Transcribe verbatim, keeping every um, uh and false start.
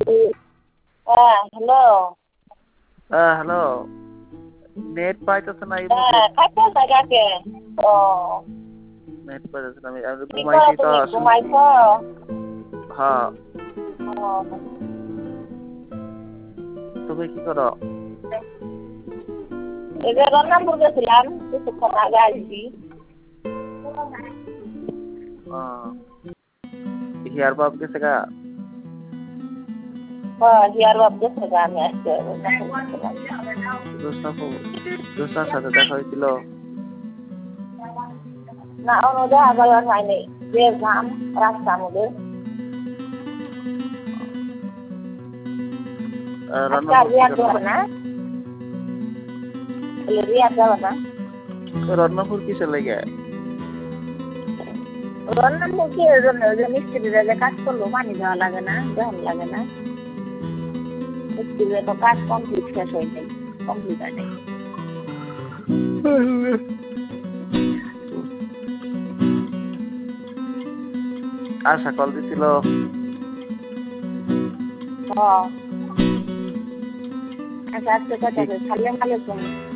হ্যাঁ হ্যালো হ্যাঁ hello net পাইতেছে না এই মুহূর্তে হ্যাঁ থাকো জায়গাকে ও নেট পাইতেছে না আমি আমি কি করো ঘুমাইছি তো তুমি আসলে ঘুমাইছো হ্যাঁ ও তুমি কি করো এই যে রন্নাপুর গেছিলাম কিছুক্ষণ আগে আসছি হিয়ার বাপ গেছে গা হ্যাঁ হিয়ার বাপ গেছে গা আমি আসতে জোসনার সাথে দেখা হয়েছিল না ওনো দেখা গেল হয়নি যে ঘাম রাস্তার মধ্যে আজকে রিয়াদ যাবে না রিয়াদ যাবে না রত্নাপুর কিসের লেগে রন্নাপুর কি এর জন্য যে মিস্ত্রিরা যে কাজ করলো পানি দেওয়া লাগে না দেওয়া লাগে না মিস্ত্রিরা তো কাজ কমপ্লিট শেষ হয়ে যায় কমপ্লিট হয় নাই আশা কল দিছিল হ্যাঁ আচ্ছা আজকে কথা সালাম আলাইকুম